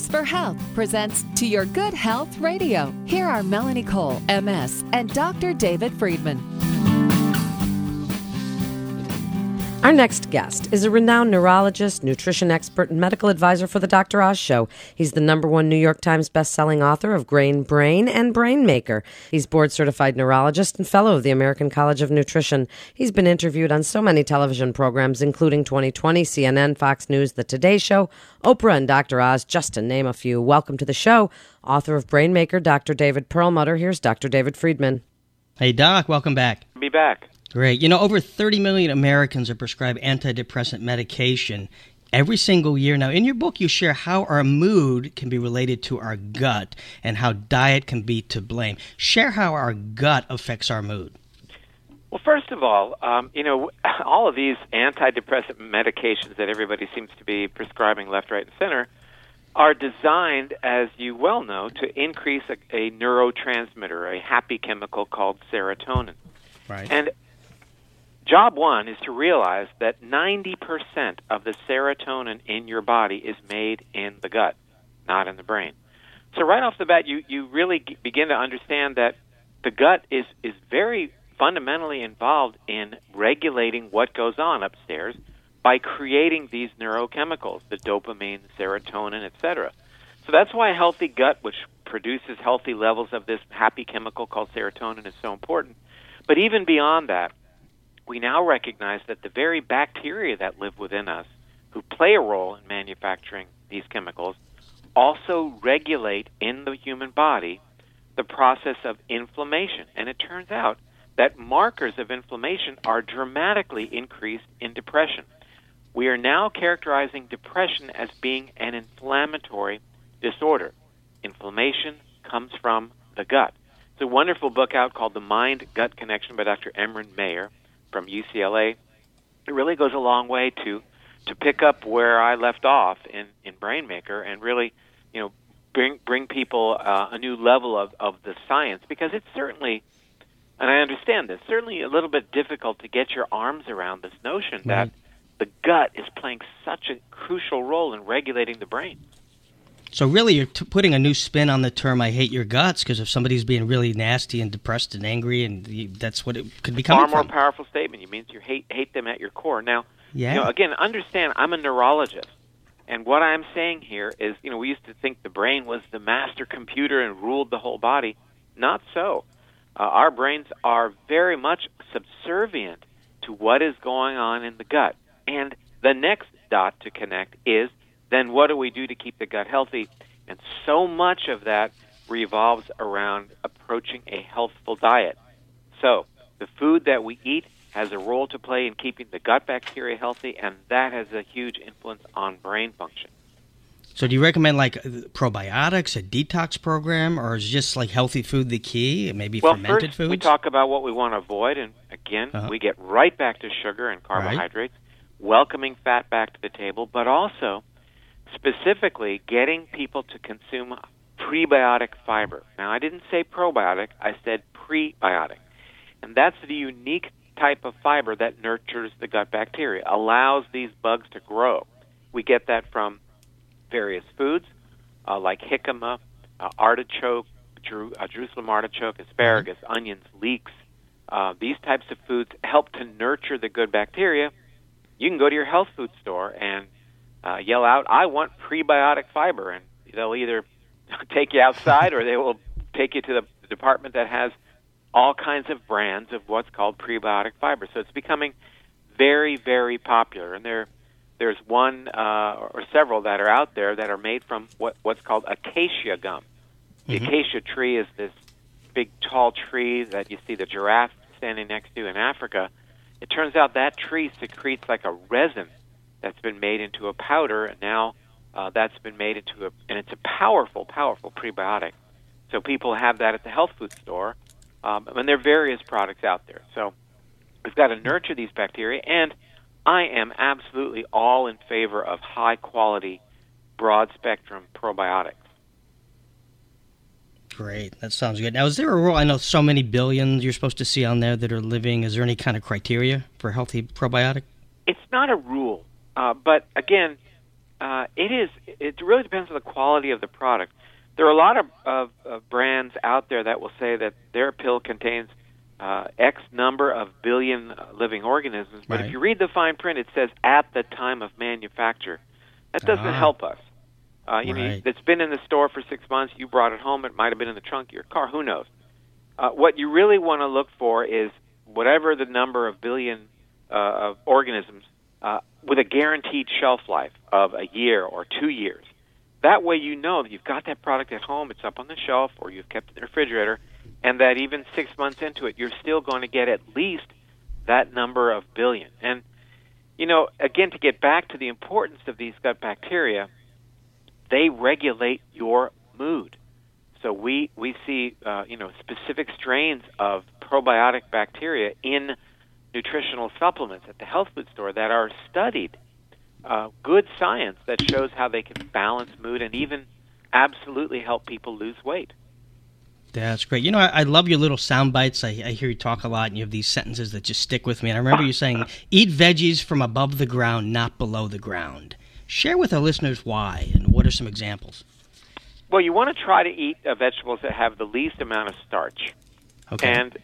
Heroes for Health presents To Your Good Health Radio. Here are Melanie Cole, MS, and Dr. David Friedman. Our next guest is a renowned neurologist, nutrition expert, and medical advisor for the Dr. Oz Show. He's the #1 New York Times bestselling author of Grain Brain and Brain Maker. He's board-certified neurologist and fellow of the American College of Nutrition. He's been interviewed on so many television programs, including 2020, CNN, Fox News, The Today Show, Oprah, and Dr. Oz, just to name a few. Welcome to the show, author of Brain Maker, Dr. David Perlmutter. Here's Dr. David Friedman. Hey, Doc, welcome back. Be back. Great. You know, over 30 million Americans are prescribed antidepressant medication every single year. Now, in your book, you share how our mood can be related to our gut and how diet can be to blame. Share how our gut affects our mood. Well, first of all, all of these antidepressant medications that everybody seems to be prescribing left, right, and center are designed, as you well know, to increase a neurotransmitter, a happy chemical called serotonin. Right. And job one is to realize that 90% of the serotonin in your body is made in the gut, not in the brain. So right off the bat, you really begin to understand that the gut is very fundamentally involved in regulating what goes on upstairs by creating these neurochemicals, the dopamine, the serotonin, etc. So that's why a healthy gut, which produces healthy levels of this happy chemical called serotonin, is so important. But even beyond that, we now recognize that the very bacteria that live within us, who play a role in manufacturing these chemicals, also regulate in the human body the process of inflammation. And it turns out that markers of inflammation are dramatically increased in depression. We are now characterizing depression as being an inflammatory disorder. Inflammation comes from the gut. It's a wonderful book out called The Mind-Gut Connection by Dr. Emran Mayer from UCLA. It really goes a long way to pick up where I left off in Brain Maker and really, bring people a new level of the science, because it's certainly, and I understand this, certainly a little bit difficult to get your arms around this notion that the gut is playing such a crucial role in regulating the brain. So really, you're putting a new spin on the term "I hate your guts," because if somebody's being really nasty and depressed and angry, and that's what it could be coming from. Far more powerful statement. It means you hate them at your core. Now, again, understand, I'm a neurologist, and what I'm saying here is, we used to think the brain was the master computer and ruled the whole body. Not so. Our brains are very much subservient to what is going on in the gut. And the next dot to connect is, then what do we do to keep the gut healthy? And so much of that revolves around approaching a healthful diet. So the food that we eat has a role to play in keeping the gut bacteria healthy, and that has a huge influence on brain function. So do you recommend probiotics, a detox program, or is just healthy food the key, maybe fermented first, foods? We talk about what we want to avoid, and again, we get right back to sugar and carbohydrates, welcoming fat back to the table, but also specifically getting people to consume prebiotic fiber. Now, I didn't say probiotic, I said prebiotic. And that's the unique type of fiber that nurtures the gut bacteria, allows these bugs to grow. We get that from various foods like jicama, artichoke, Jerusalem artichoke, asparagus, onions, leeks. These types of foods help to nurture the good bacteria. You can go to your health food store and yell out, "I want prebiotic fiber," and they'll either take you outside or they will take you to the department that has all kinds of brands of what's called prebiotic fiber. So it's becoming very, very popular, and there's one or several that are out there that are made from what's called acacia gum. The acacia tree is this big, tall tree that you see the giraffe standing next to in Africa. It turns out that tree secretes like a resin that's been made into a powder, and now that's been made into and it's a powerful, powerful prebiotic. So people have that at the health food store, and there are various products out there. So we've got to nurture these bacteria, and I am absolutely all in favor of high-quality, broad-spectrum probiotics. Great. That sounds good. Now, is there a rule? I know so many billions you're supposed to see on there that are living. Is there any kind of criteria for a healthy probiotic? It's not a rule, but again, It really depends on the quality of the product. There are a lot of brands out there that will say that their pill contains X number of billion living organisms, but if you read the fine print, it says at the time of manufacture. That doesn't help us. It's been in the store for 6 months. You brought it home. It might have been in the trunk of your car. Who knows? What you really want to look for is whatever the number of billion of organisms with a guaranteed shelf life of a year or 2 years. That way you know that you've got that product at home, it's up on the shelf, or you've kept it in the refrigerator, and that even 6 months into it, you're still going to get at least that number of billion. And, again, to get back to the importance of these gut bacteria, they regulate your mood. So we see, specific strains of probiotic bacteria in nutritional supplements at the health food store that are studied. Good science that shows how they can balance mood and even absolutely help people lose weight. That's great. I love your little sound bites. I hear you talk a lot, and you have these sentences that just stick with me. And I remember you saying, eat veggies from above the ground, not below the ground. Share with our listeners why, and what are some examples? Well, you want to try to eat vegetables that have the least amount of starch. Okay. And,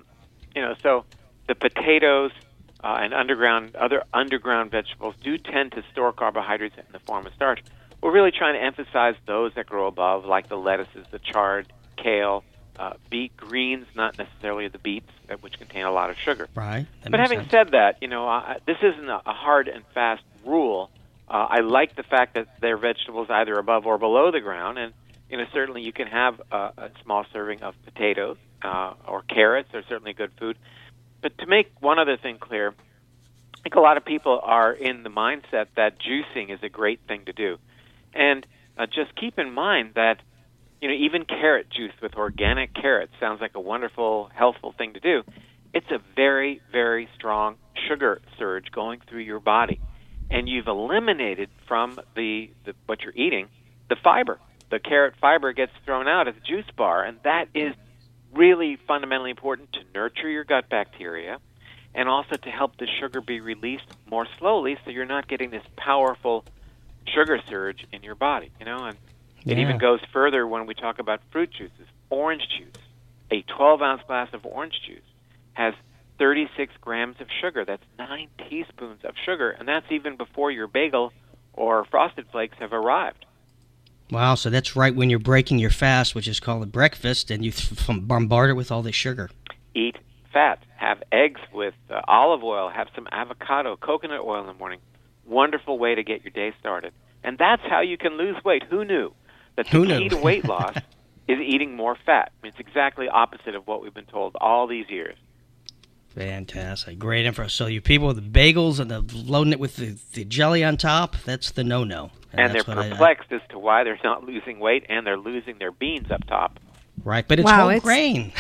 so the potatoes and other underground vegetables do tend to store carbohydrates in the form of starch. We're really trying to emphasize those that grow above, like the lettuces, the chard, kale, beet greens, not necessarily the beets, which contain a lot of sugar. Right. But having said that, this isn't a hard and fast rule. I like the fact that they're vegetables either above or below the ground, and certainly you can have a small serving of potatoes or carrots. They're certainly good food. But to make one other thing clear, I think a lot of people are in the mindset that juicing is a great thing to do. And just keep in mind that, even carrot juice with organic carrots sounds like a wonderful, healthful thing to do. It's a very, very strong sugar surge going through your body. And you've eliminated from what you're eating the fiber. The carrot fiber gets thrown out as a juice bar, and that is really fundamentally important to nurture your gut bacteria and also to help the sugar be released more slowly so you're not getting this powerful sugar surge in your body, and it even goes further when we talk about fruit juices. Orange juice, a 12-ounce glass of orange juice has 36 grams of sugar. That's 9 teaspoons of sugar, and that's even before your bagel or Frosted Flakes have arrived. Wow, so that's right when you're breaking your fast, which is called a breakfast, and you bombard it with all this sugar. Eat fat. Have eggs with olive oil. Have some avocado, coconut oil in the morning. Wonderful way to get your day started. And that's how you can lose weight. Who knew that the key to weight loss is eating more fat? It's exactly opposite of what we've been told all these years. Fantastic. Great info. So you people with the bagels and loading it with the jelly on top, that's the no-no. And they're perplexed as to why they're not losing weight, and they're losing their beans up top. Right, but it's whole grain.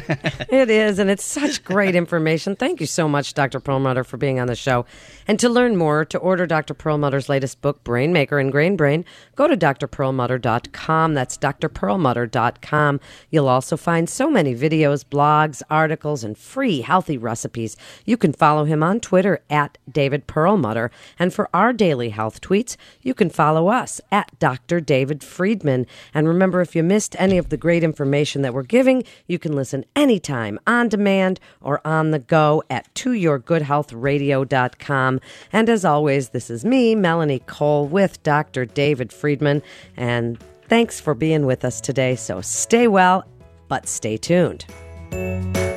It is, and it's such great information. Thank you so much, Dr. Perlmutter, for being on the show. And to learn more, to order Dr. Perlmutter's latest book, Brain Maker and Grain Brain, go to drperlmutter.com. That's drperlmutter.com. You'll also find so many videos, blogs, articles, and free healthy recipes. You can follow him on Twitter at David Perlmutter. And for our daily health tweets, you can follow us at Dr. David Friedman. And remember, if you missed any of the great information that we're giving, you can listen anytime on demand or on the go at toyourgoodhealthradio.com. And as always, this is me, Melanie Cole, with Dr. David Friedman. And thanks for being with us today. So stay well, but stay tuned.